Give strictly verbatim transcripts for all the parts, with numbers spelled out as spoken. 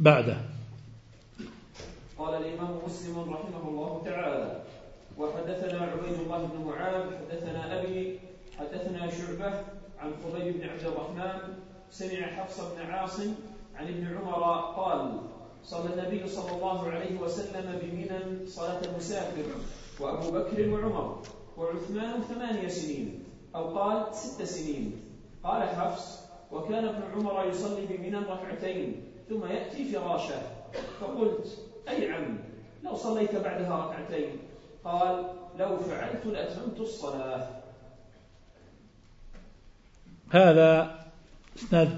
بعده. قال الإمام مسلم رحمه الله تعالى: وحدثنا عبيد الله بن معاذ حدثنا أبي حدثنا شعبة عن خبيب بن عبد الرحمن سمع حفص بن عاصم عن ابن عمر قال: صلى النبي صلى الله عليه وسلم بمنى صلاة المسافر وأبو بكر وعمر وعثمان ثمانية سنين أو قال ست سنين. قال حفص: وكان ابن عمر يصلي بمنى ركعتين ثم يأتي فراشه. فقلت: أي عم، لو صليت بعدها ركعتين. قال: لو فعلت لأتممت الصلاة. هذا اسناد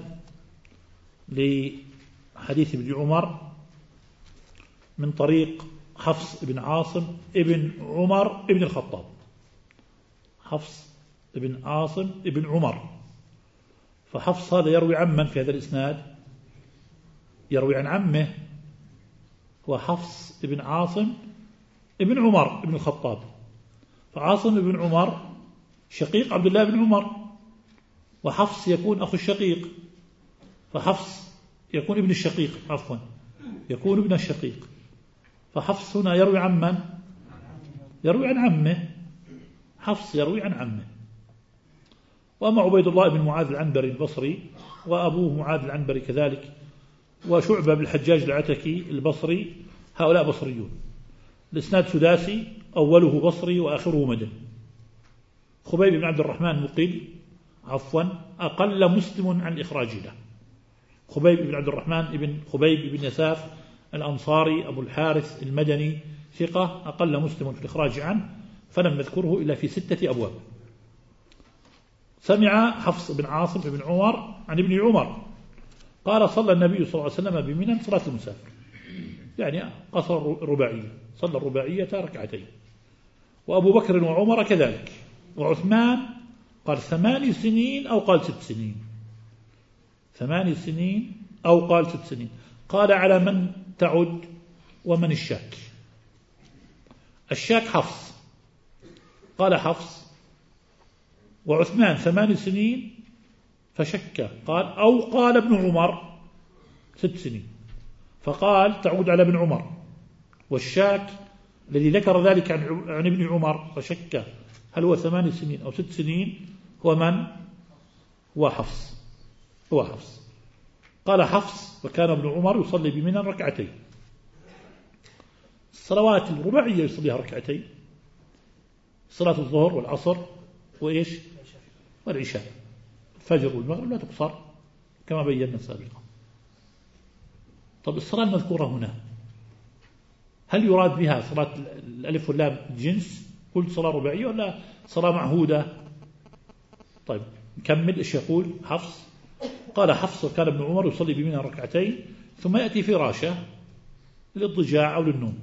لحديث ابن عمر من طريق حفص بن عاصم ابن عمر ابن الخطاب. حفص بن عاصم ابن عمر. فحفص هذا يروي عن من في هذا الإسناد؟ يروي عن عمه، هو حفص بن عاصم ابن عمر ابن الخطاب. فعاصم ابن عمر شقيق عبد الله بن عمر، وحفص يكون أخو الشقيق، فحفص يكون ابن الشقيق، عفوا يكون ابن الشقيق. فحفص هنا يروي عن من؟ يروي عن عمه. حفص يروي عن عمه. وأما عبيد الله بن معاذ العنبري البصري وأبوه معاذ العنبري كذلك، وشعبة بالحجاج العتكي البصري، هؤلاء بصريون. الإسناد سداسي، أوله بصري وآخره مدني. خبيب بن عبد الرحمن مقل، عفوا أقل مسلم عن الإخراج له. خبيب بن عبد الرحمن ابن خبيب بن يساف الأنصاري أبو الحارث المدني ثقة، أقل مسلم في الإخراج عنه، فلم نذكره إلا في ستة أبواب. سمع حفص بن عاصم بن عمر عن ابن عمر قال: صلى النبي صلى الله عليه وسلم بمنى صلاة المسافر، يعني قصر الرباعية، صلى الرباعية ركعتين. وأبو بكر وعمر كذلك، وعثمان قال ثماني سنين أو قال ست سنين، ثماني سنين أو قال ست سنين. قال: على من تعد ومن الشاك؟ الشاك حفص، قال حفص وعثمان ثماني سنين فشك، قال أو قال ابن عمر ست سنين، فقال تعود على ابن عمر. والشاك الذي ذكر ذلك عن ابن عمر فشك هل هو ثماني سنين أو ست سنين، هو من؟ هو حفص، هو حفص. قال حفص: وكان ابن عمر يصلي بمنى ركعتين. الصلوات الرباعية يصليها ركعتين، صلاة الظهر والعصر وإيش والعشاء، الفجر والمغرب لا تقصر كما بينا سابقا. طب الصلاة المذكورة هنا هل يراد بها صلاة الألف واللام جنس؟ قلت صلاة رباعية ولا صلاة معهودة؟ طيب نكمل إيش يقول حفص. قال حفص: وكان ابن عمر يصلي بمنى ركعتين ثم يأتي فراشه للضجاع أو للنوم،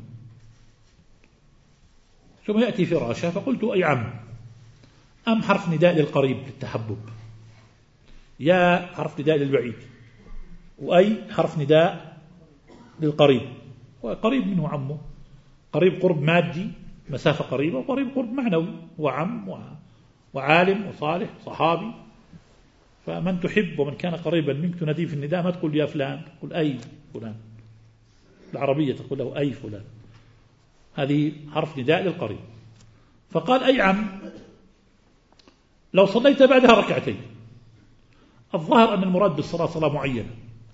ثم يأتي فراشه. فقلت: أي عم، أم حرف نداء للقريب للتحبب، يا حرف نداء للبعيد، وأي حرف نداء للقريب، وقريب منه عمه، قريب قرب مادي مسافة قريبة، وقريب قرب معنوي، وعم وعالم وصالح صحابي. فمن تحب ومن كان قريبا منك تناديه في النداء، ما تقول يا فلان، تقول أي فلان، العربية تقول له أي فلان، هذه حرف نداء للقريب. فقال: أي عم، لو صليت بعدها ركعتين. الظاهر أن المراد بالصلاة صلاة معينة،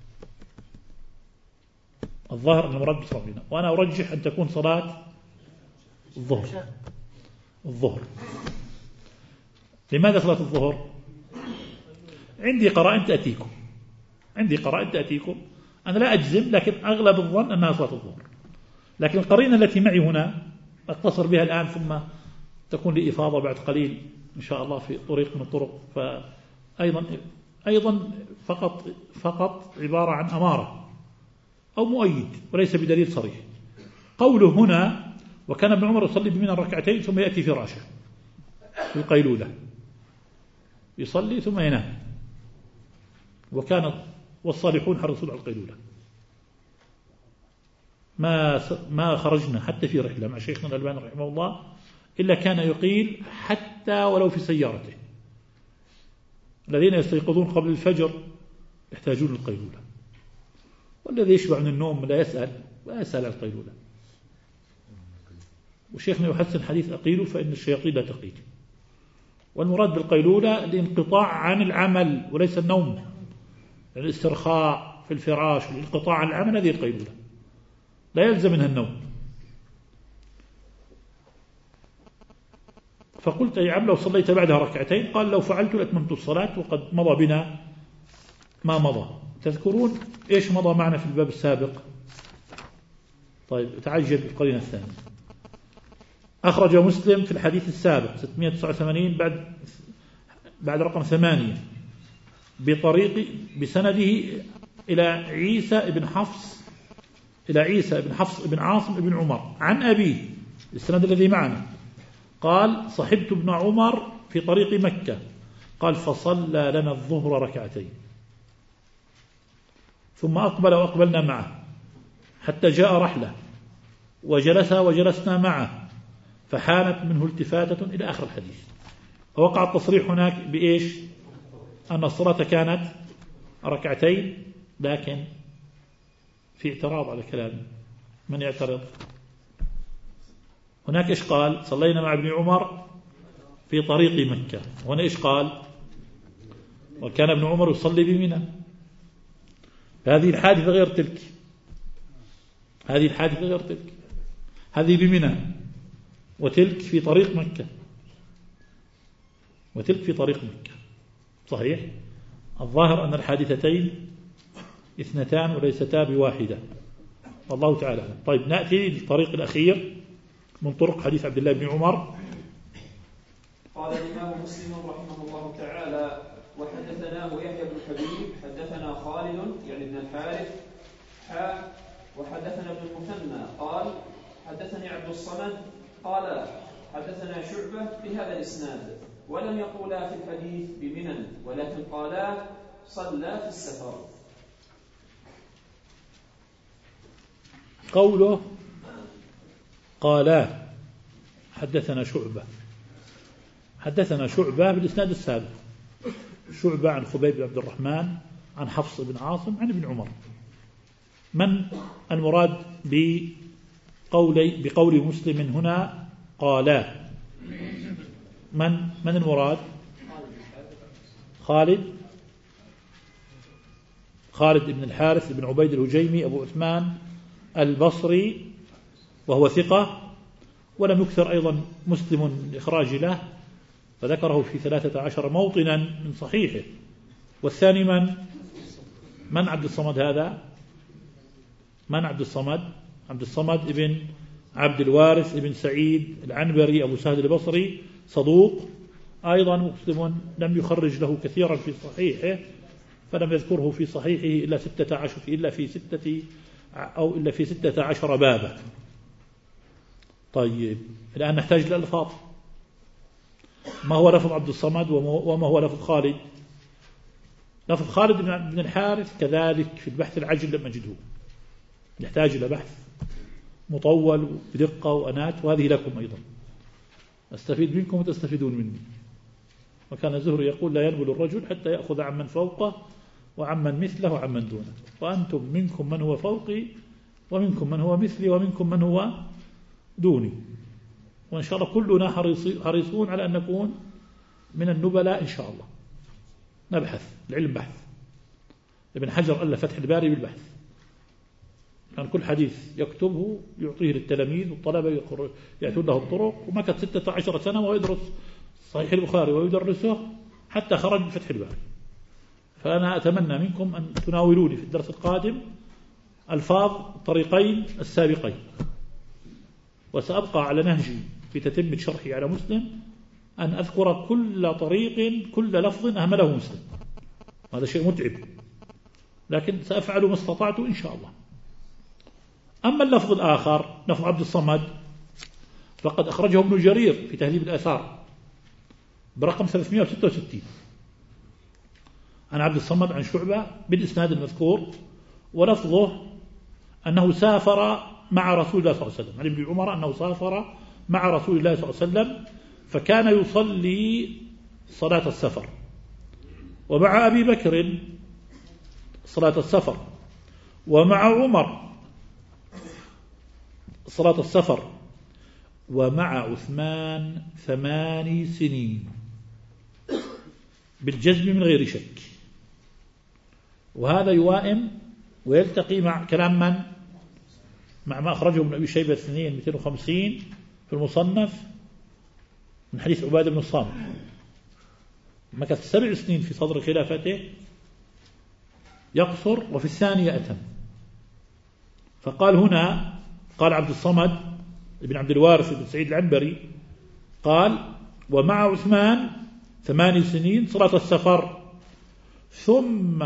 الظاهر أن المراد بالصلاة معينة، وأنا أرجح أن تكون صلاة الظهر. الظهر لماذا صلاة الظهر؟ عندي قرائن تأتيكم، عندي قرائن تأتيكم، أنا لا أجزم، لكن أغلب الظن أنها صلاة الظهر. لكن القرينة التي معي هنا أقتصر بها الآن، ثم تكون لي إفاضة بعد قليل إن شاء الله في طريق من الطرق. فأيضا أيضا فقط فقط عبارة عن أمارة أو مؤيد وليس بدليل صريح. قوله هنا: وكان ابن عمر يصلي بمنى ركعتين ثم يأتي فراشه في القيلولة، يصلي ثم ينام، وكان والصالحون حرصوا على القيلولة. ما ما خرجنا حتى في رحلة مع شيخنا الألباني رحمه الله إلا كان يقيل حتى ولو في سيارته. الذين يستيقظون قبل الفجر يحتاجون القيلولة، والذي يشبع من النوم لا يسأل ولا يسأل عن القيلولة. وشيخنا يحسن حديث أقيلوا فإن الشياطين لا تقيل. والمراد بالقيلولة الانقطاع عن العمل وليس النوم، الاسترخاء في الفراش والانقطاع عن العمل هذه القيلولة، لا يلزم منها النوم. فقلت يا عم لو صليت بعدها ركعتين، قال لو فعلت لأتممت الصلاة وقد مضى بنا ما مضى. تذكرون إيش مضى معنا في الباب السابق؟ طيب تعجل بالقرينة الثانية. أخرج مسلم في الحديث السابق ستمائة وتسعة وثمانين بعد بعد رقم ثمانية بطريق بسنده إلى عيسى بن حفص إلى عيسى بن حفص بن عاصم بن عمر عن أبيه، السند الذي معنا، قال صحبت ابن عمر في طريق مكة، قال فصلى لنا الظهر ركعتين ثم أقبل وأقبلنا معه حتى جاء رحلة وجلس وجلسنا معه فحانت منه التفاتة إلى آخر الحديث. فوقع التصريح هناك بإيش؟ أن الصلاة كانت ركعتين، لكن في اعتراض على كلامه. من يعترض؟ هناك إيش قال؟ صلينا مع ابن عمر في طريق مكة، وهنا إيش قال؟ وكان ابن عمر يصلي بمنى. هذه الحادثة غير تلك، هذه الحادثة غير تلك، هذه بمنى وتلك في طريق مكة، وتلك في طريق مكة. صحيح؟ الظاهر أن الحادثتين اثنتان وليستا بواحدة، والله تعالى. طيب نأتي للطريق الأخير من طرق حديث عبد الله بن عمر. قال الإمام مسلم رحمه الله تعالى وحدثناه يحيى بن حبيب حدثنا خالد يعني ابن الحارث حا وحدثنا ابن المثنى قال حدثني عبد الصمد قال حدثنا شعبة بهذا الإسناد، ولم يقولا في الحديث بمنى ولكن قالا صلى في السفر. قوله قالا حدثنا شعبة، حدثنا شعبة بالإسناد السابق، شعبة عن خبيب بن عبد الرحمن عن حفص بن عاصم عن ابن عمر. من المراد بقولي بقول مسلم هنا قالا؟ من من المراد؟ خالد خالد بن الحارث بن عبيد الهجيمي أبو عثمان البصري، وهو ثقة، ولم يكثر أيضا مسلم إخراج له، فذكره في ثلاثة عشر موطنا من صحيحه. والثاني من من عبد الصمد هذا؟ من عبد الصمد؟ عبد الصمد ابن عبد الوارث ابن سعيد العنبري أبو سهل البصري، صدوق أيضا، مسلم لم يخرج له كثيرا في صحيحه، فلم يذكره في صحيحه إلا ستة عشر إلا في ستة أو إلا في ستة عشر بابا. طيب الآن نحتاج للألفاظ. ما هو لفظ عبد الصمد وما هو لفظ خالد؟ لفظ خالد بن الحارث كذلك في البحث العجل لم أجده، يحتاج إلى بحث مطول بدقة وأنات، وهذه لكم أيضا، أستفيد منكم وتستفيدون مني. وكان الزهري يقول لا ينبل الرجل حتى يأخذ عمن فوقه وعمن مثله وعمن دونه، وأنتم منكم من هو فوقي ومنكم من هو مثلي ومنكم من هو دوني، وإن شاء الله كلنا حريصون على أن نكون من النبلاء إن شاء الله. نبحث، العلم بحث. ابن حجر ألف فتح الباري بالبحث، كان كل حديث يكتبه يعطيه للتلاميذ والطلبة يأتون له الطرق، ومكث ستة عشر سنة ويدرس صحيح البخاري ويدرسه حتى خرج بفتح الباري. فأنا أتمنى منكم أن تناولوني في الدرس القادم ألفاظ الطريقين السابقين، وسأبقى على نهجي في تتمة شرحي على مسلم أن أذكر كل طريق كل لفظ أهمله مسلم، هذا شيء متعب، لكن سأفعل ما استطعت إن شاء الله. أما اللفظ الآخر لفظ عبد الصمد فقد أخرجه ابن جرير في تهذيب الآثار برقم ثلاثمائة وستة وستين عن عبد الصمد عن شعبة بالإسناد المذكور، ولفظه أنه سافر مع رسول الله صلى الله عليه وسلم، عن ابن عمر أنه سافر مع رسول الله صلى الله عليه وسلم فكان يصلي صلاة السفر، ومع أبي بكر صلاة السفر، ومع عمر صلاة السفر، ومع عثمان ثماني سنين بالجزم من غير شك. وهذا يوائم ويلتقي مع كلام من؟ مع ما أخرجه من أبي شيبة اثنين مئتين وخمسين في المصنف من حديث عبادة بن الصامت، مكث سبع سنين في صدر خلافته يقصر، وفي الثانية أتم. فقال هنا، قال عبد الصمد بن عبد الوارث بن سعيد العنبري قال ومع عثمان ثماني سنين صلاة السفر، ثم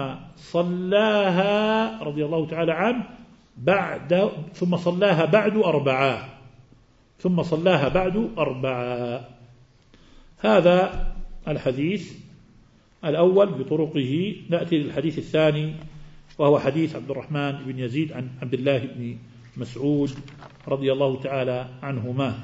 صلاها رضي الله تعالى عنه بعد ثم صلاها بعد أربعة ثم صلاها بعد أربعة. هذا الحديث الأول بطرقه. نأتي للحديث الثاني، وهو حديث عبد الرحمن بن يزيد عن عبد الله بن مسعود رضي الله تعالى عنهما.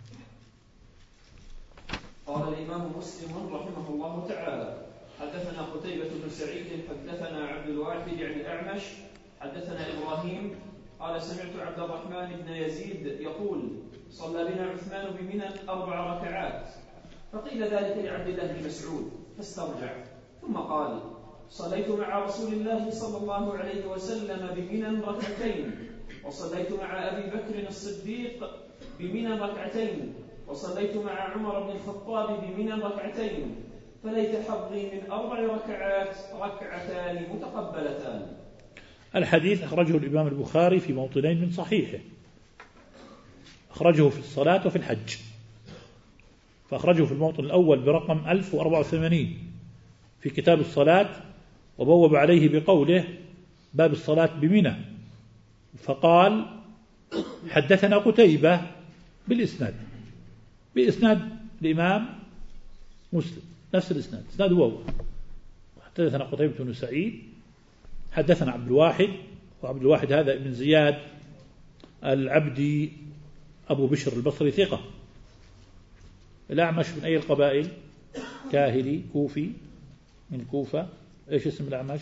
قال الإمام مسلم رحمه الله تعالى: حدثنا قتيبة بن سعيد حدثنا عبد الواحد يعني الأعمش حدثنا إبراهيم قال سمعت عبد الرحمن بن يزيد يقول: صلى بنا عثمان بمنى أربع ركعات، فقيل ذلك لعبد الله بن مسعود فاسترجع، ثم قال: صليت مع رسول الله صلى الله عليه وسلم بمنى ركعتين، وصليت مع أبي بكر الصديق بمنى ركعتين، وصليت مع عمر بن الخطاب بمنى ركعتين، فليت حظي من أربع ركعات ركعتان متقبلتان. الحديث أخرجه الإمام البخاري في موطنين من صحيحه، أخرجه في الصلاة وفي الحج. فأخرجه في الموطن الأول برقم ألف وأربعة وثمانين في كتاب الصلاة، وبوب عليه بقوله: باب الصلاة بمنى. فقال: حدثنا قتيبة بالإسناد بإسناد الإمام مسلم، نفس الإسناد، إسناد هو حدثنا قتيبة بن سعيد حدثنا عبد الواحد، وعبد الواحد هذا ابن زياد العبدي أبو بشر البصري ثقة. الأعمش من أي القبائل؟ كاهلي كوفي من كوفة. إيش اسم الأعمش؟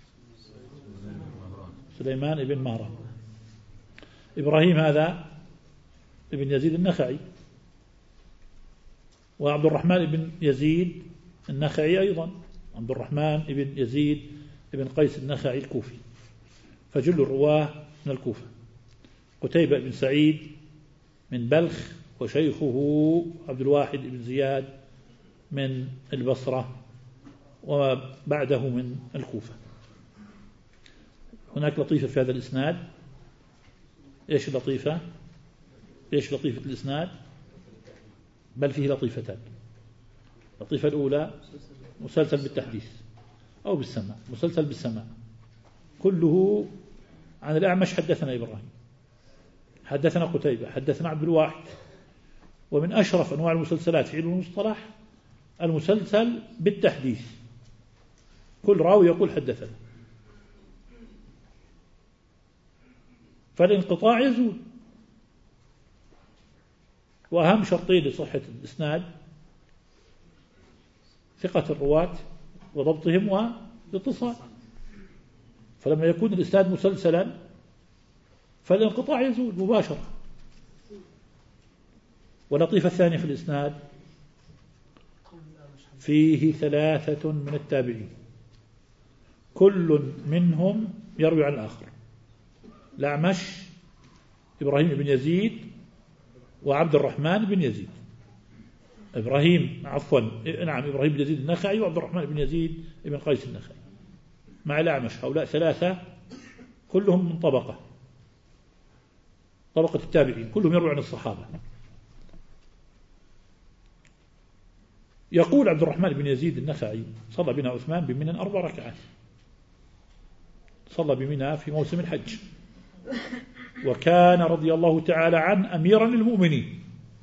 سليمان ابن مهران. إبراهيم هذا ابن يزيد النخعي، وعبد الرحمن ابن يزيد النخعي أيضا، عبد الرحمن ابن يزيد ابن قيس النخعي الكوفي، فجل الرواه من الكوفة. قتيبة بن سعيد من بلخ، وشيخه عبد الواحد بن زياد من البصرة، وبعده من الكوفة. هناك لطيفة في هذا الإسناد. إيش لطيفة؟ إيش لطيفة الإسناد؟ بل فيه لطيفتان. اللطيفة الأولى مسلسل بالتحديث أو بالسماع، مسلسل بالسماع، كله عن الأعمش حدثنا إبراهيم، حدثنا قتيبة، حدثنا عبد الواحد. ومن أشرف أنواع المسلسلات في علم المصطلح المسلسل بالتحديث، كل راوي يقول حدثنا، فالانقطاع يزول. وأهم شرطين لصحة الإسناد ثقة الرواة وضبطهم والاتصال. فلما يكون الإسناد مسلسلا فالانقطاع يزول مباشرة. ولطيفة الثانية في الإسناد فيه ثلاثة من التابعين كل منهم يروي عن الآخر: الأعمش، إبراهيم بن يزيد، وعبد الرحمن بن يزيد. إبراهيم عفوا نعم إبراهيم بن يزيد النخعي، وعبد الرحمن بن يزيد بن قيس النخعي مع الأعمش. هؤلاء ثلاثة كلهم من طبقة طبقة التابعين، كلهم يروي عن الصحابة. يقول عبد الرحمن بن يزيد النخعي: صلى بنا عثمان بمنى أربع ركعات، صلى بمنى في موسم الحج، وكان رضي الله تعالى عنه أميرا للمؤمنين.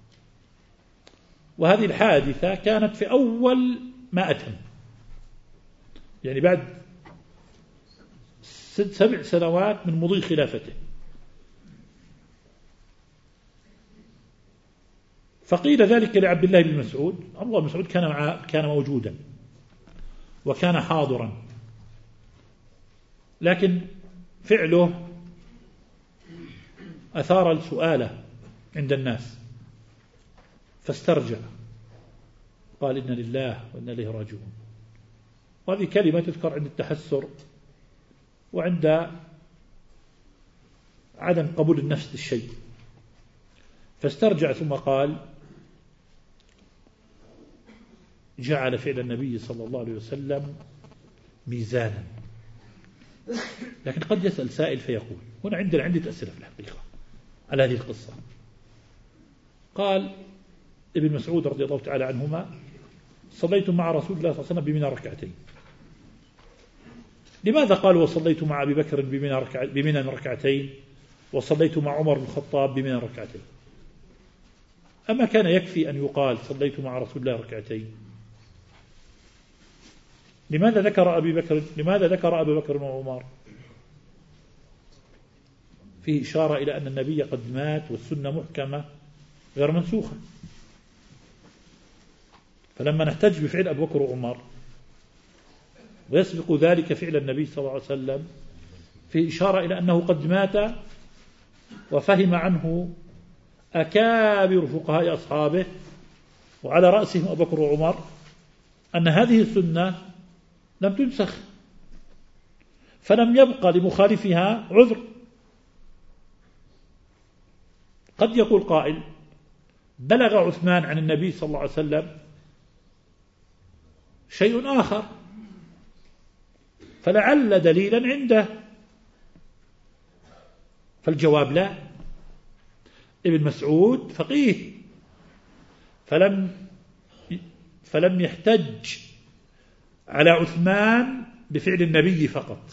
وهذه الحادثة كانت في أول ما أتم، يعني بعد ست سبع سنوات من مضي خلافته. فقيل ذلك لعبد الله بن مسعود. عبد الله بن مسعود كان مع كان موجودا وكان حاضرا، لكن فعله أثار السؤال عند الناس فاسترجع قال إنا لله وإنا إليه راجعون. وهذه كلمة تذكر عند التحسر وعند عدم قبول النفس للشيء. فاسترجع ثم قال جعل فعل النبي صلى الله عليه وسلم ميزانا. لكن قد يسأل سائل فيقول هنا عندنا عدة أسئلة في الحقيقة على هذه القصة. قال ابن مسعود رضي الله تعالى عنهما صليت مع رسول الله صلى الله عليه وسلم بمنى ركعتين. لماذا قال وصليت مع أبي بكر بمنى ركع... بمنى ركعتين وصليت مع عمر بن الخطاب بمنى ركعتين؟ أما كان يكفي أن يقال صليت مع رسول الله ركعتين؟ لماذا ذكر أبي بكر لماذا ذكر أبي بكر وعمر؟ فيه إشارة إلى أن النبي قد مات والسنة محكمة غير منسوخة. فلما نحتج بفعل أبي بكر وعمر ويسبق ذلك فعل النبي صلى الله عليه وسلم فيه إشارة إلى أنه قد مات وفهم عنه أكابر فقهاء أصحابه وعلى رأسهم أبو بكر وعمر أن هذه السنة لم تنسخ، فلم يبقى لمخالفها عذر. قد يقول قائل بلغ عثمان عن النبي صلى الله عليه وسلم شيء آخر فلعل دليلا عنده. فالجواب لا. ابن مسعود فقيه فلم فلم يحتج على عثمان بفعل النبي فقط،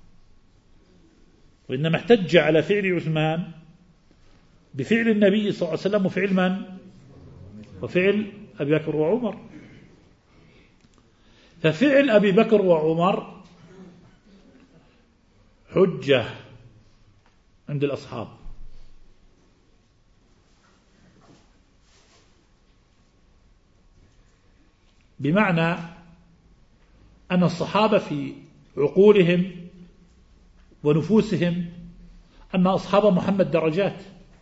وإنما احتج على فعل عثمان بفعل النبي صلى الله عليه وسلم وفعل من؟ وفعل أبي بكر وعمر. ففعل أبي بكر وعمر حجة عند الأصحاب، بمعنى أن الصحابة في عقولهم ونفوسهم أن أصحاب محمد درجات،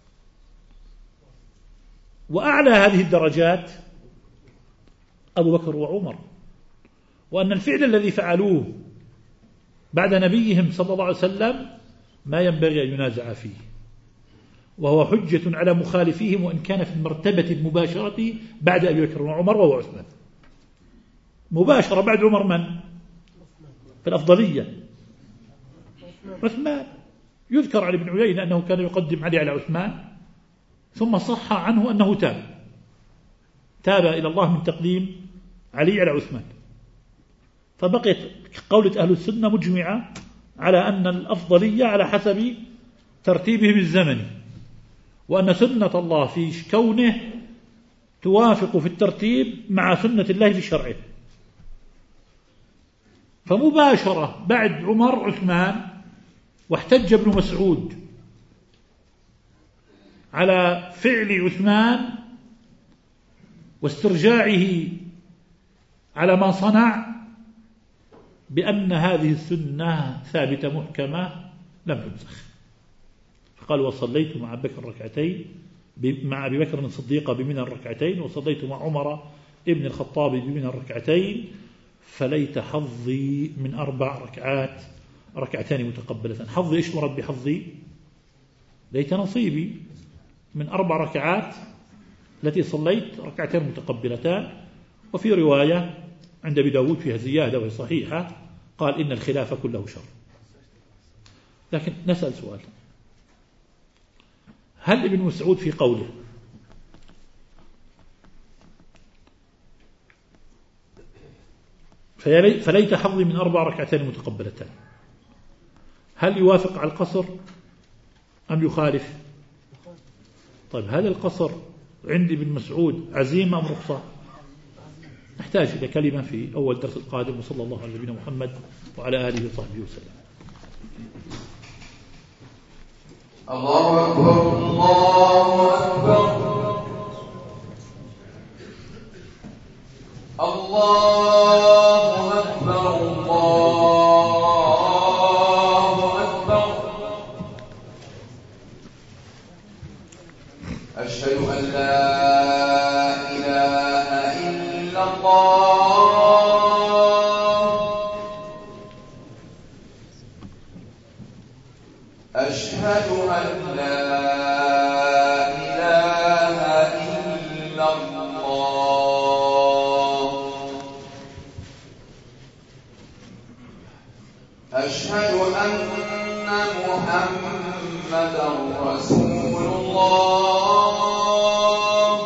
وأعلى هذه الدرجات أبو بكر وعمر، وأن الفعل الذي فعلوه بعد نبيهم صلى الله عليه وسلم ما ينبغي أن ينازع فيه، وهو حجة على مخالفيهم وإن كان في المرتبة المباشرة بعد أبي بكر وعمر وهو عثمان. مباشرة بعد عمر من؟ في الأفضلية عثمان. يذكر عن ابن عيينة أنه كان يقدم علي على عثمان، ثم صح عنه أنه تاب تاب إلى الله من تقديم علي على عثمان. فبقيت قولة أهل السنة مجمعة على أن الأفضلية على حسب ترتيبهم الزمني، وأن سنة الله في كونه توافق في الترتيب مع سنة الله في شرعه. فمباشرة بعد عمر عثمان، واحتج ابن مسعود على فعل عثمان واسترجاعه على ما صنع بأن هذه السنة ثابتة محكمة لم تنسخ. فقال وصليت مع أبي بكر ركعتين مع أبي بكر الصديق بمنى الركعتين وصليت مع عمر ابن الخطاب بمنى الركعتين فليت حظي من أربع ركعات ركعتان متقبلتان. حظي إيش مراد بحظي؟ ليت نصيبي من أربع ركعات التي صليت ركعتان متقبلتان. وفي رواية عند أبي داود فيها زيادة وهي صحيحة قال إن الخلاف كله شر. لكن نسأل سؤال، هل ابن مسعود في قوله فليت حظي من أربع ركعتين متقبلتان هل يوافق على القصر أم يخالف؟ طيب هل القصر عند ابن مسعود عزيمة أم رخصة؟ نحتاج إلى كلمة في أول درس القادم. وصلى الله على نبينا محمد وعلى آله وصحبه وسلم. الله أكبر الله أكبر الله أكبر الله أكبر. أشهد أن لا إله إلا الله أشهد أن لا إله إلا الله أشهد أن محمدا رسول الله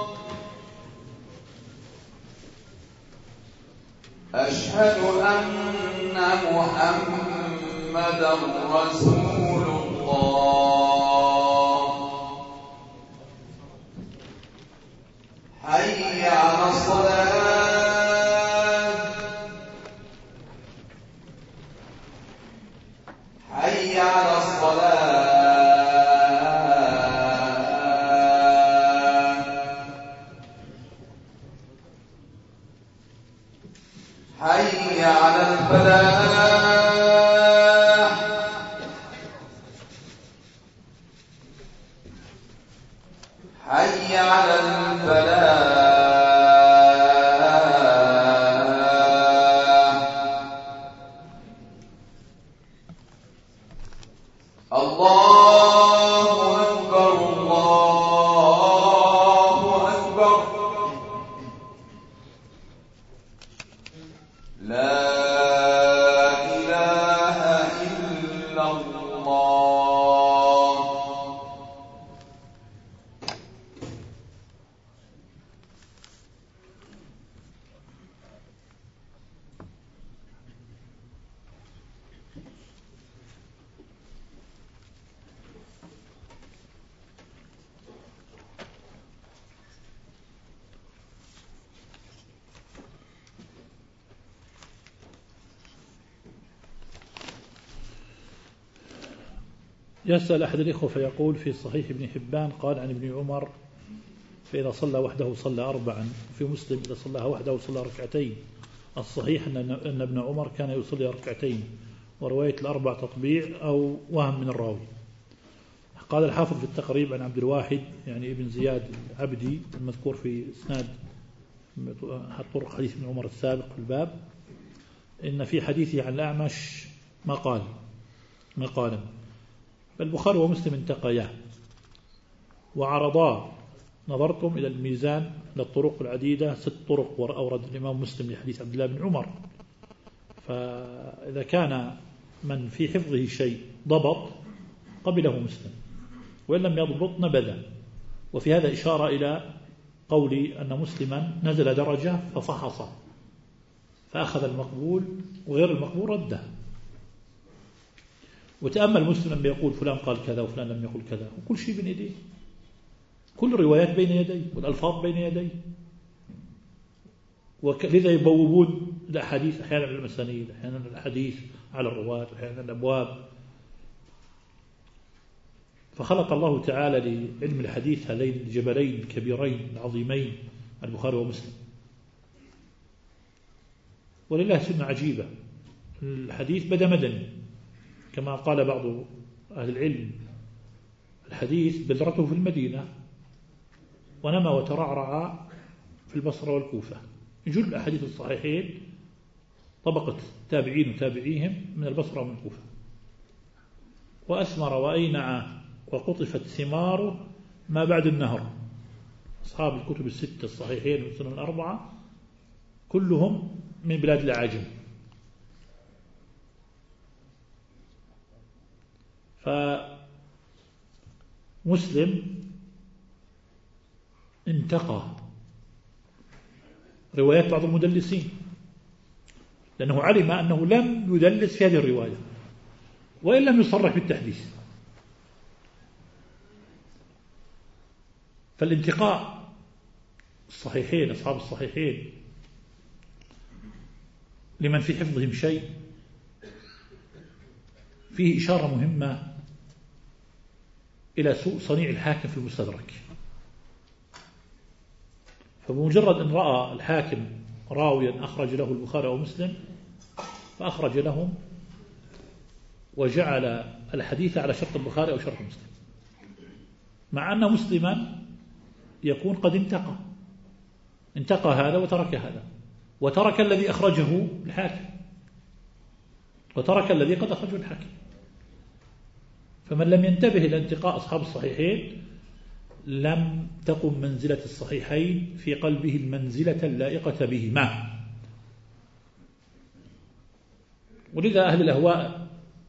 أشهد أن محمدا رسول الله حي على الصلاة حي على الصلاة حي على الفلاح حي على الفلاح الله أكبر الله أكبر لا إله إلا الله يسأل أحد الإخوة فيقول في صحيح ابن حبان قال عن ابن عمر فإذا صلى وحده صلى أربعا، في مسلم إذا صلى وحده صلى ركعتين. الصحيح أن ابن عمر كان يصلي ركعتين، ورواية الأربع تطبيع أو وهم من الراوي. قال الحافظ في التقريب عن عبد الواحد يعني ابن زياد العبدي المذكور في إسناد طرق حديث ابن عمر السابق في الباب، إن في حديثه عن الأعمش ما قال ما قال فالبخاري ومسلم انتقيا وعرضا. نظرتم إلى الميزان للطرق العديدة، ست طرق أورد الإمام مسلم لحديث عبد الله بن عمر. فإذا كان من في حفظه شيء ضبط قبله مسلم، وإن لم يضبط نبذ. وفي هذا إشارة إلى قولي أن مسلما نزل درجة ففحص فأخذ المقبول وغير المقبول رده. وتأمل مسلما بيقول فلان قال كذا وفلان لم يقل كذا، وكل شيء بين يديه، كل الروايات بين يديه والألفاظ بين يديه. ولذا يبوبون الأحاديث أحيانا على المسانيد، أحيانا الحديث على الرواة، أحيانا الأبواب. فخلق الله تعالى لعلم الحديث هذين الجبلين الكبيرين العظيمين البخاري ومسلم. ولله سنة عجيبة، الحديث بدأ مدني كما قال بعض أهل العلم، الحديث بذرته في المدينة ونمى وترعرع في البصرة والكوفة. جل الأحاديث الصحيحين طبقة تابعين وتابعيهم من البصرة ومن الكوفة، وأثمر وأينع وقطفت ثماره ما بعد النهر. أصحاب الكتب الستة الصحيحين والسنن الأربعة كلهم من بلاد الأعاجم. فمسلم انتقى روايات بعض المدلسين لأنه علم أنه لم يدلس في هذه الرواية وإن لم يصرح بالتحديث. فالانتقاء الصحيحين أصحاب الصحيحين لمن في حفظهم شيء فيه إشارة مهمة إلى سوء صنيع الحاكم في المستدرك. فبمجرد أن رأى الحاكم راويا أخرج له البخاري أو مسلم فأخرج لهم وجعل الحديث على شرط البخاري أو شرط مسلم، مع أن مسلما يكون قد انتقى انتقى هذا وترك هذا، وترك الذي أخرجه الحاكم، وترك الذي قد أخرجه الحاكم. فمن لم ينتبه إلى انتقاء أصحاب الصحيحين لم تقم منزلة الصحيحين في قلبه المنزلة اللائقة بهما. ولذا أهل الأهواء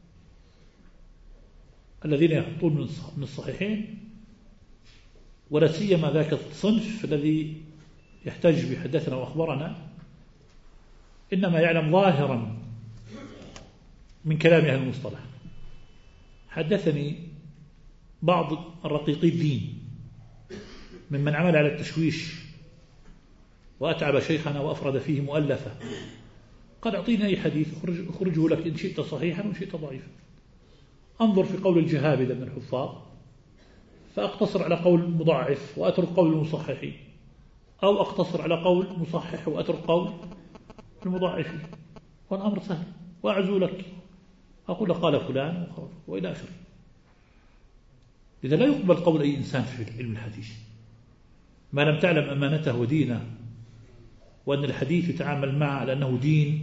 الذين يحطون من الصحيحين، ولا سيما ذاك الصنف الذي يحتج بحدثنا وأخبرنا، إنما يعلم ظاهرا من كلام أهل المصطلح. حدثني بعض الرقيقي الدين ممن عمل على التشويش وأتعب شيخنا وأفرد فيه مؤلفة، قال أعطيني أي حديث أخرجه لك إن شئت صحيحا وإن شئت ضعيفا. أنظر في قول الجهابذة من الحفاظ فأقتصر على قول مضاعف وأترك قول المصححين، أو أقتصر على قول مصحح وأترك قول المضاعفين، والأمر سهل. وأعزو لك أقول قال فلان وإلى آخره. إذا لا يقبل قول أي إنسان في علم الحديث ما لم تعلم أمانته ودينه، وأن الحديث يتعامل معه على أنه دين،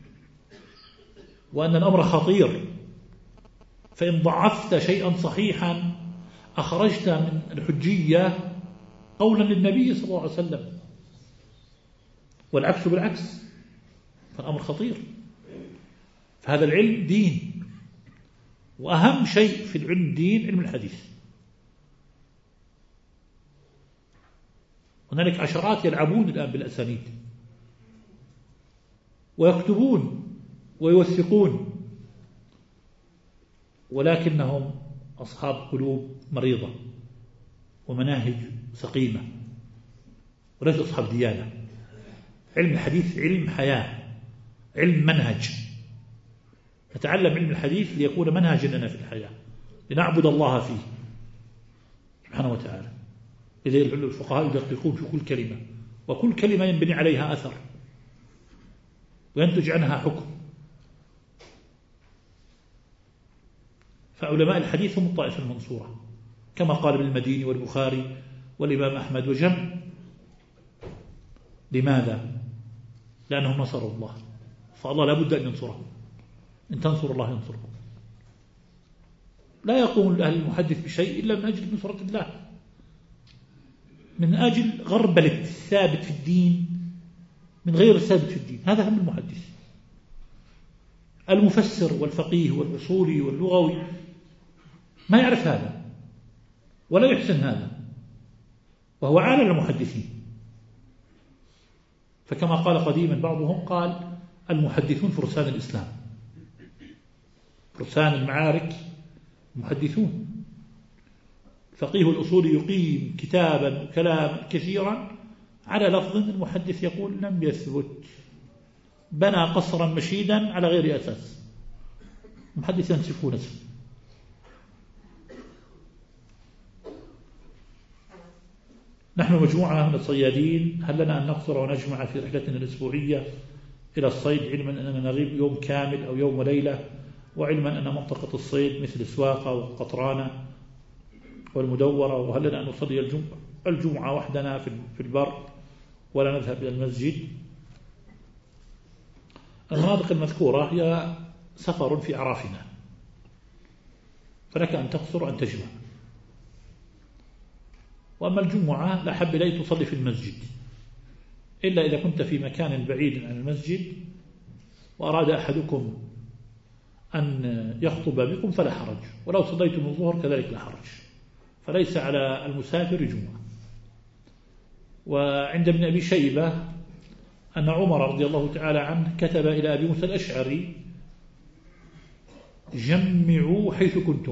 وأن الأمر خطير. فإن ضعفت شيئا صحيحا أخرجت من الحجية قولا للنبي صلى الله عليه وسلم، والعكس بالعكس، فالأمر خطير. فهذا العلم دين، وأهم شيء في العلم دين علم الحديث. هنالك عشرات يلعبون الآن بالأسانيد ويكتبون ويوثقون، ولكنهم أصحاب قلوب مريضة ومناهج سقيمة، وليسوا أصحاب ديانة. علم الحديث علم حياة، علم منهج. نتعلم علم الحديث ليكون منهجا لنا في الحياة، لنعبد الله فيه سبحانه وتعالى. إذا الفقهاء يدققون في كل كلمة، وكل كلمة ينبني عليها أثر وينتج عنها حكم. فعلماء الحديث هم الطائفة المنصورة، كما قال ابن المديني والبخاري والإمام أحمد وجمع. لماذا؟ لأنهم نصروا الله، فالله لابد أن ينصرهم. إن تنصر الله ينصركم. لا يقوم أهل المحدث بشيء إلا من أجل نصرة الله، من أجل غربلة الثابت في الدين من غير الثابت في الدين. هذا هم المحدث. المفسر والفقيه والأصولي واللغوي ما يعرف هذا ولا يحسن هذا، وهو عالم المحدثين. فكما قال قديما بعضهم، قال المحدثون فرسان الإسلام، فرسان المعارك محدثون. فقيه الأصول يقيم كتابا كلام كثيرا على لفظ المحدث يقول لم يثبت، بنى قصرا مشيدا على غير أساس. المحدث ينسفون اسمه. نحن مجموعة من الصيادين، هل لنا أن نقصر ونجمع في رحلتنا الأسبوعية إلى الصيد، علما أننا نغيب يوم كامل أو يوم وليلة، وعلما أن منطقة الصيد مثل سواقة وقطرانة والمدورة، وهل لنا أن نصلي الجمعة, الجمعة وحدنا في البر ولا نذهب إلى المسجد؟ المناطق المذكورة هي سفر في أعرافنا، فلك أن تقصر وأن تجمع. وأما الجمعة لا حب إليه تصلي في المسجد، إلا إذا كنت في مكان بعيد عن المسجد وأراد أحدكم أن يخطب بكم فلا حرج، ولو صليتم الظهر كذلك لا حرج، فليس على المسافر جمعة. وعند ابن أبي شيبة أن عمر رضي الله تعالى عنه كتب إلى أبي موسى الأشعري: جمعوا حيث كنتم.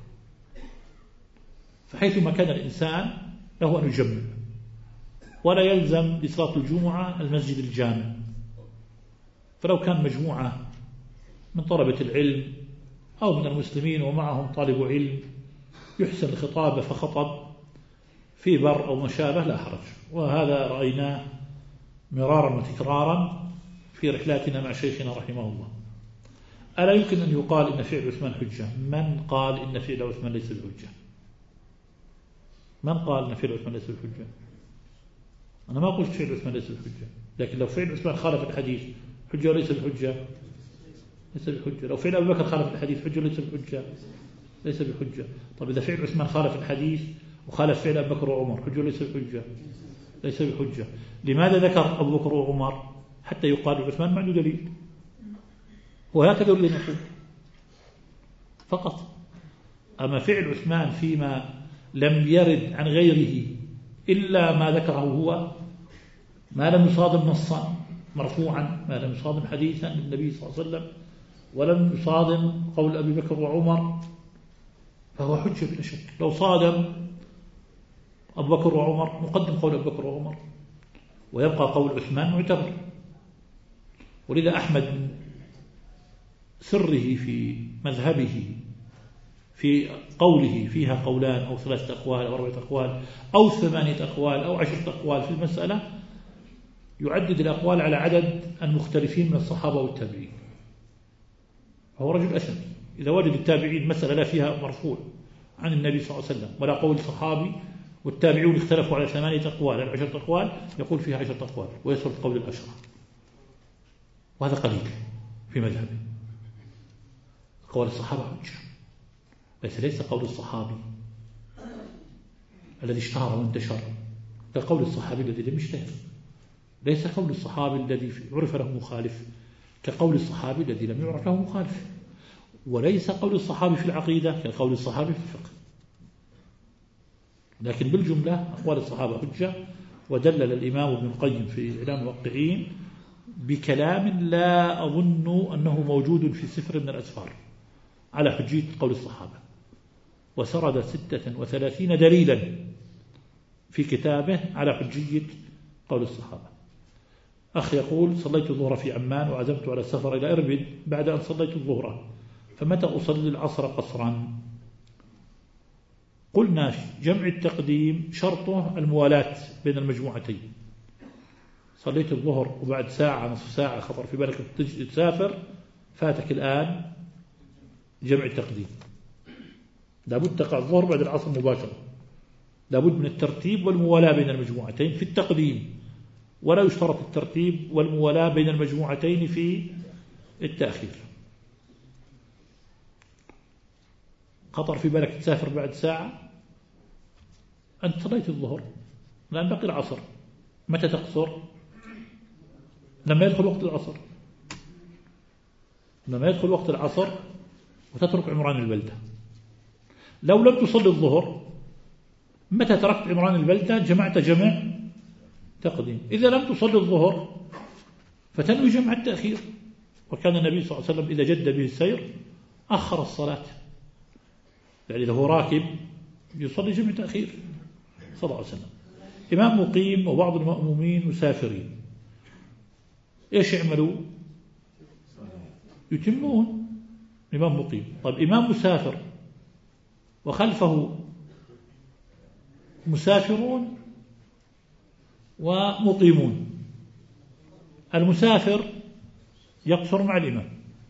فحيث ما كان الإنسان له أن يجمع، ولا يلزم لصلاة الجمعة المسجد الجامع. فلو كان مجموعة من طلبة العلم أو من المسلمين ومعهم طالب علم يحسن الخطابة فخطب في بر أو مشابه لا حرج. وهذا رأيناه مرارا وتكرارا في رحلاتنا مع شيخنا رحمه الله. ألا يمكن أن يقال إن فعل عثمان حجة؟ من قال إن فعل عثمان ليس بحجة؟ من قال أن فعل عثمان ليس بحجة؟ أنا ما قلت فعل عثمان ليس بحجة، لكن لو فعل عثمان خالف الحديث حجة وليس بحجة؟ ليس بحجة. لو فعل أبو بكر خالف الحديث حجة وليس بحجة؟ ليس بحجة. طب إذا فعل عثمان خالف الحديث وخالف فعل أبو بكر وعمر حجة وليس بحجة؟ ليس بحجة. لماذا ذكر أبو بكر وعمر؟ حتى يقال عثمان ما عنده دليل، وهكذا اللي نقول فقط. أما فعل عثمان فيما لم يرد عن غيره إلا ما ذكره هو، ما لم يصادم نصا مرفوعا، ما لم يصادم حديثا للنبي صلى الله عليه وسلم، ولم يصادم قول أبي بكر وعمر، فهو حجة بلا شك. لو صادم أبو بكر وعمر نقدم قول أبو بكر وعمر، ويبقى قول عثمان معتبر. ولذا أحمد من سره في مذهبه في قوله فيها قولان أو ثلاثة أقوال أو أربعة أقوال أو ثمانية أقوال أو عشرة أقوال في المسألة، يعدد الأقوال على عدد المختلفين من الصحابة والتابعين. فهو رجل أسد. إذا وجد التابعين مسألة لا فيها مرفوع عن النبي صلى الله عليه وسلم ولا قول صحابي، والتابعون اختلفوا على ثمانية أقوال على عشرة أقوال، يقول فيها عشرة أقوال ويسرد قول الأشرة، وهذا قليل في مذهبه. قول الصحابة حجة، ليس ليس قول الصحابي الذي اشتهر وانتشر كقول الصحابي الذي لم يشتهر، ليس قول الصحابي الذي عرف له مخالف كقول الصحابي الذي لم يعرف له مخالف، وليس قول الصحابي في العقيدة كقول الصحابي في الفقه. لكن بالجملة أقوال الصحابة حجة. ودلل الإمام ابن القيم في إعلام الموقعين بكلام لا أظن أنه موجود في سفر من الأسفار على حجية قول الصحابة، وسرد ستة وثلاثين دليلا في كتابه على حجية قول الصحابة. أخ يقول: صليت الظهر في عمان وعزمت على السفر إلى إربد بعد أن صليت الظهر، فمتى أصلي العصر قصرا؟ قلنا جمع التقديم شرطه الموالاة بين المجموعتين. صليت الظهر وبعد ساعة نصف ساعة خطر في بالك تسافر، فاتك الآن جمع التقديم. لابد تقع الظهر بعد العصر مباشرة، لابد من الترتيب والموالاة بين المجموعتين في التقديم، ولا يشترط الترتيب والموالاة بين المجموعتين في التأخير. خطر في بالك تسافر بعد ساعة، أنت صليت الظهر الآن بقي العصر، متى تقصر؟ لما يدخل وقت العصر، لما يدخل وقت العصر وتترك عمران البلدة. لو لم تصلي الظهر متى تركت عمران البلدة جمعت جمع تقديم. إذا لم تصلي الظهر فتنوي جمع التأخير، وكان النبي صلى الله عليه وسلم إذا جد به السير أخر الصلاة، يعني له راكب يصلي جمع تأخير صلى الله عليه وسلم. إمام مقيم وبعض المأمومين مسافرين، إيش يعملوا؟ يتمون. إمام مقيم. طيب إمام مسافر وخلفه مسافرون ومقيمون، المسافر يقصر مع الإمام،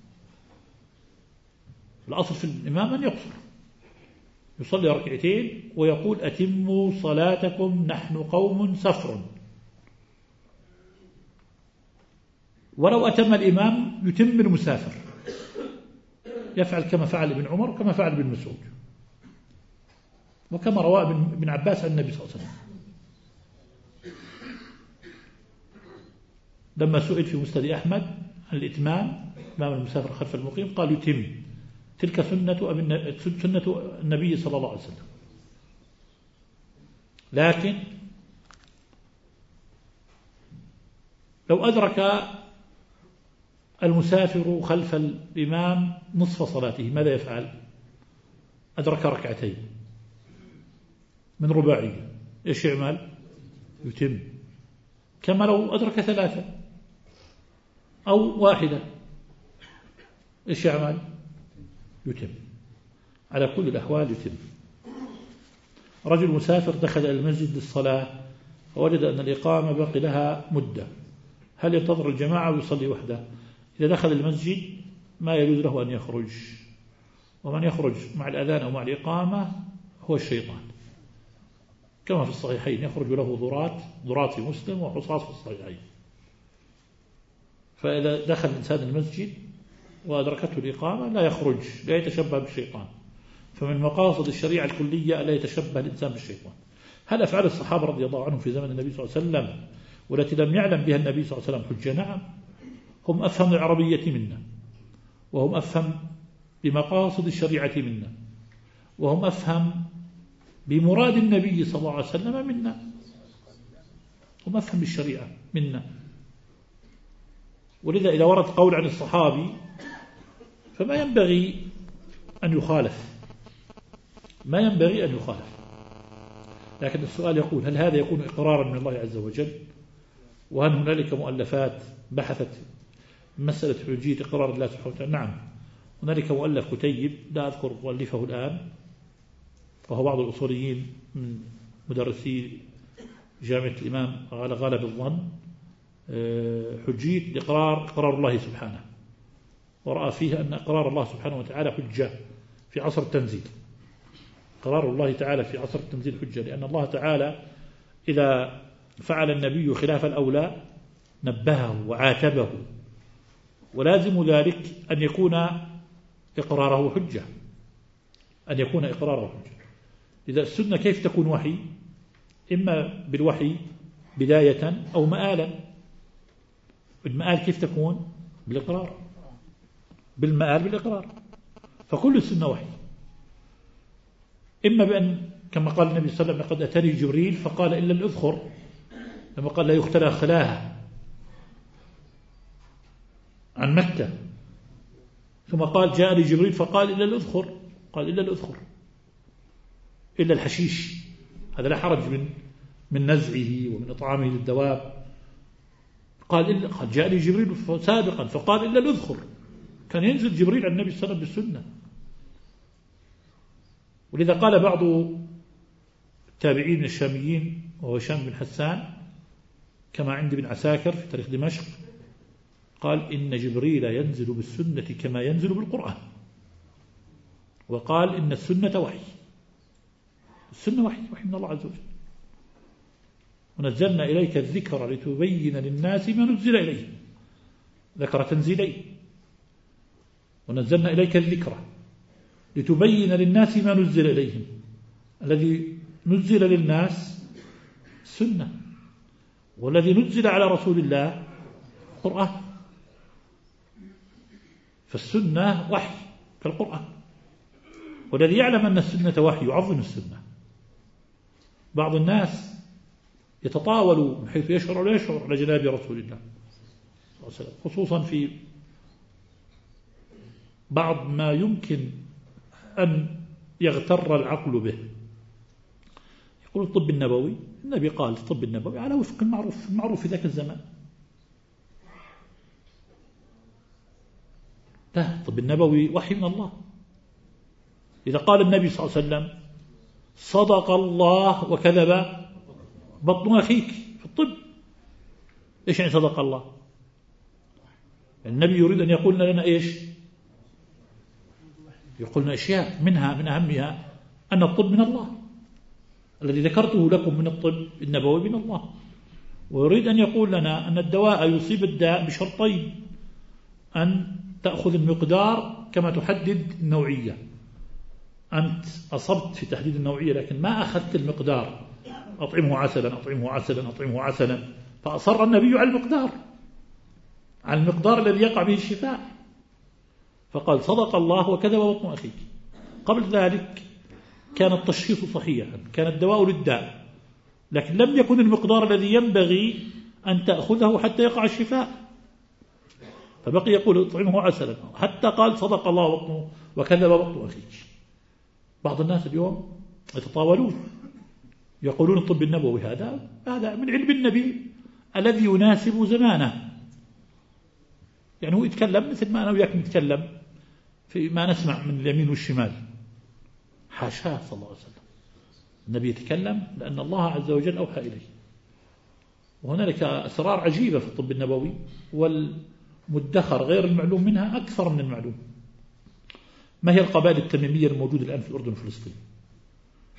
الأصل في الإمام أن يقصر، يصلي ركعتين ويقول: أتموا صلاتكم نحن قوم سفر. ولو أتم الإمام يتم المسافر، يفعل كما فعل ابن عمر وكما فعل ابن مسعود، وكما روى ابن عباس عن النبي صلى الله عليه وسلم لما سئل في مسند أحمد عن الإتمام إمام المسافر خلف المقيم قال: يتم، تلك سنة سنة النبي صلى الله عليه وسلم. لكن لو أدرك المسافر خلف الإمام نصف صلاته ماذا يفعل؟ أدرك ركعتين من رباعية، إيش يعمل؟ يتم. كما لو أدرك ثلاثة أو واحدة، إيش يعمل؟ يتم. على كل الأحوال يتم. رجل مسافر دخل إلى المسجد للصلاة فوجد أن الإقامة باقي لها مدة، هل ينتظر الجماعة ويصلي وحده؟ إذا دخل المسجد ما يجوز له أن يخرج، ومن يخرج مع الأذان أو مع الإقامة هو الشيطان. كما في الصحيحين يخرج له ذرات ذرات في مسلم وحصاص في الصحيحين. فإذا دخل الإنسان المسجد وأدركته الإقامة لا يخرج، لا يتشبه بالشيطان. فمن مقاصد الشريعة الكلية لا يتشبه الإنسان بالشيطان. هل أفعال الصحابة رضي الله عنهم في زمن النبي صلى الله عليه وسلم والتي لم يعلم بها النبي صلى الله عليه وسلم حجة؟ نعم، هم أفهم العربية منا، وهم أفهم بمقاصد الشريعة منا، وهم أفهم بمراد النبي صلى الله عليه وسلم منا، هم أفهم بالشريعة منا. ولذا إذا ورد قول عن الصحابي فما ينبغي أن يخالف، ما ينبغي أن يخالف. لكن السؤال يقول هل هذا يكون إقرارا من الله عز وجل؟ وهل هنالك مؤلفات بحثت مسألة حجية إقرار الله سبحانه وتعالى؟ نعم، هنالك مؤلف كتيب لا أذكر مؤلفه الآن، وهو بعض الأصوليين من مدرسي جامعة الإمام على غالب الظن، حجية إقرار إقرار الله سبحانه، ورأى فيه أن إقرار الله سبحانه وتعالى حجة في عصر التنزيل. قرار الله تعالى في عصر التنزيل حجة، لأن الله تعالى إذا فعل النبي خلاف الأولى نبهه وعاتبه، ولازم ذلك أن يكون إقراره حجة، أن يكون إقراره حجة. إذا السنة كيف تكون وحي؟ إما بالوحي بداية أو مآلا. المآل كيف تكون؟ بالإقرار، بالمآل بالإقرار. فكل السنة وحي، إما بأن كما قال النبي صلى الله عليه وسلم لقد أتاني جبريل فقال إلا الأذخر، لما قال لا يختلى خلاها عن مكة، ثم قال جاء لي جبريل فقال إلا الأذخر، قال إلا الأذخر إلا الحشيش، هذا لا حرج من من نزعه ومن إطعامه للدواب. قال إلا قال جاء لي جبريل سابقا فقال إلا الأذخر، كان ينزل جبريل على النبي صلى الله عليه وسلم بالسنة. ولذا قال بعض التابعين الشاميين وهو هشام بن حسان كما عند ابن عساكر في تاريخ دمشق، قال إن جبريل ينزل بالسنة كما ينزل بالقرآن، وقال إن السنة وحي، السنة وحي، وحي من الله عز وجل. ونزلنا إليك الذكر لتبين للناس ما نزل إليه، ذكر تنزيلين، ونزلنا إليك الذكر لتبين للناس ما نزل إليهم. الذي نزل للناس السنة، والذي نزل على رسول الله القرآن. فالسنة وحي كالقرآن، والذي يعلم أن السنة وحي يعظم السنة. بعض الناس يتطاول من حيث يشعر ولا يشعر على جناب رسول الله صلى الله عليه وسلم، خصوصا في بعض ما يمكن أن يغتر العقل به. يقول الطب النبوي، النبي قال الطب النبوي على وفق المعروف المعروف في ذاك الزمان. لا، الطب النبوي وحي من الله. إذا قال النبي صلى الله عليه وسلم صدق الله وكذب بطن أخيك في الطب، إيش يعني صدق الله؟ النبي يريد أن يقول لنا إيش؟ يقولنا أشياء منها من أهمها أن الطب من الله، الذي ذكرته لكم من الطب النبوي من الله. ويريد أن يقول لنا أن الدواء يصيب الداء بشرطين: أن تأخذ المقدار كما تحدد النوعية. أنت أصبت في تحديد النوعية لكن ما أخذت المقدار، أطعمه عسلا أطعمه عسلا أطعمه عسلا، فأصر النبي على المقدار، على المقدار الذي يقع به الشفاء، فقال صدق الله وكذب بطن أخيك. قبل ذلك كان التشخيص صحيحا، كان الدواء للداء، لكن لم يكن المقدار الذي ينبغي أن تأخذه حتى يقع الشفاء، فبقي يقول اطعمه عسلا حتى قال صدق الله وكذب بطن أخيك. بعض الناس اليوم يتطاولون يقولون الطب النبوي هذا هذا من علم النبي الذي يناسب زمانه، يعني هو يتكلم مثل ما أنا وياك نتكلم في ما نسمع من اليمين والشمال، حاشاه صلى الله عليه وسلم. النبي يتكلم لأن الله عز وجل أوحى إليه. وهنالك أسرار عجيبة في الطب النبوي، والمدخر غير المعلوم منها أكثر من المعلوم. ما هي القبائل التميمية الموجودة الآن في الأردن وفلسطين؟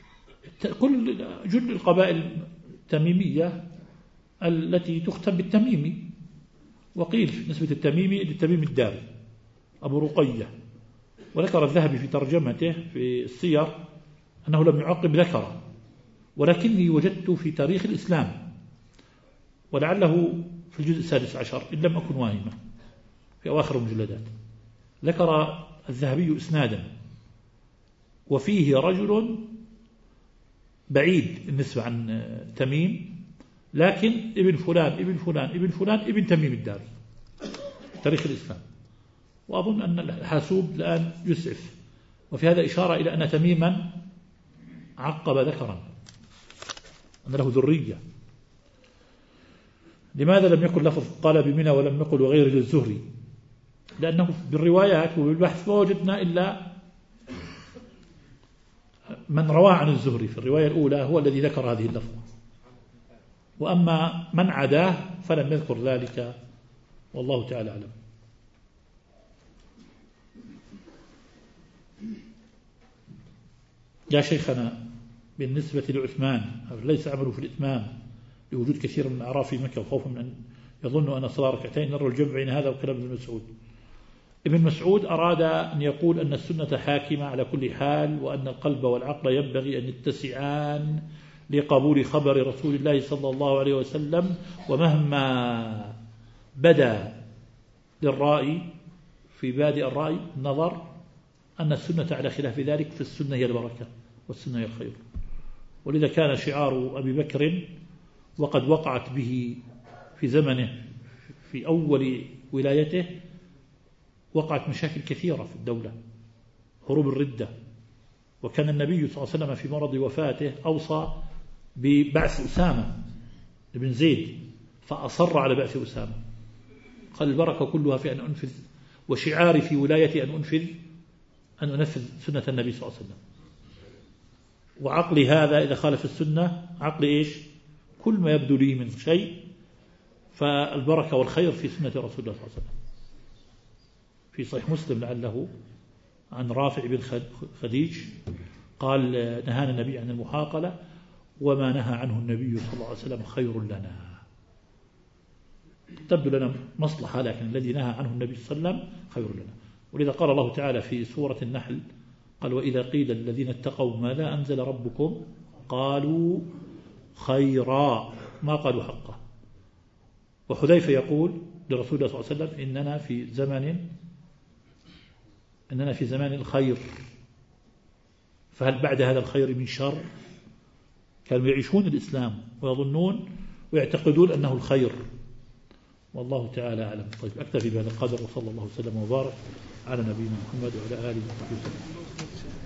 كل جل القبائل التميمية التي تختم بالتميمي، وقيل نسبة التميمي للتميم الداري أبو رقية. وذكر الذهبي في ترجمته في السير أنه لم يعقب ذكره، ولكني وجدت في تاريخ الإسلام ولعله في الجزء السادس عشر إن لم أكن واهمة في أواخر المجلدات، ذكر الذهبي إسنادا وفيه رجل بعيد النسبة عن تميم، لكن ابن فلان ابن فلان ابن فلان ابن تميم الداري تاريخ الإسلام. وأظن أن الحاسوب الآن يسعف، وفي هذا إشارة إلى أن تميما عقب ذكرا، أن له ذرية. لماذا لم يكن لفظ قال بمنى ولم يقل وغير للزهري؟ لأنه بالروايات وبالبحث ما وجدنا إلا من روى عن الزهري في الرواية الأولى هو الذي ذكر هذه اللفظة، وأما من عداه فلم يذكر ذلك، والله تعالى أعلم. يا شيخنا بالنسبة لعثمان ليس عمله في الإتمام لوجود كثير من الأعراف في مكة وخوفا من أن يظن أن صلاة ركعتين، نرى الجمع بين هذا وكلام ابن مسعود. ابن مسعود أراد أن يقول أن السنة حاكمة على كل حال، وأن القلب والعقل ينبغي أن يتسعان لقبول خبر رسول الله صلى الله عليه وسلم، ومهما بدا للرائي في بادئ الرأي نظر أن السنة على خلاف ذلك، فالسنة هي البركة والسنة هي الخير. ولذا كان شعار أبي بكر وقد وقعت به في زمنه في أول ولايته وقعت مشاكل كثيرة في الدولة، هروب الردة، وكان النبي صلى الله عليه وسلم في مرض وفاته أوصى ببعث أسامة بن زيد، فأصر على بعث أسامة، قال البركة كلها في أن أنفذ، وشعاري في ولايتي أن أنفذ أن أنفذ سنة النبي صلى الله عليه وسلم. وعقلي هذا إذا خالف السنة عقلي إيش؟ كل ما يبدو لي من شيء فالبركة والخير في سنة رسول الله صلى الله عليه وسلم. في صحيح مسلم لعله عن رافع بن خديج قال نهانا النبي عن المحاقلة، وما نهى عنه النبي صلى الله عليه وسلم خير لنا. تبدو لنا مصلحة، لكن الذي نهى عنه النبي صلى الله عليه وسلم خير لنا. ولذا قال الله تعالى في سورة النحل قال وإذا قيل الذين اتقوا ماذا أنزل ربكم قالوا خيرا، ما قالوا حقا. وحذيفة يقول لرسول الله صلى الله عليه وسلم إننا في زمن إننا في زمان الخير، فهل بعد هذا الخير من شر؟ كانوا يعيشون الإسلام ويظنون ويعتقدون أنه الخير، والله تعالى أعلم. طيب أكتفي بهذا القدر، وصلى الله وسلم وبارك على نبينا محمد وعلى آله وصحبه وسلم.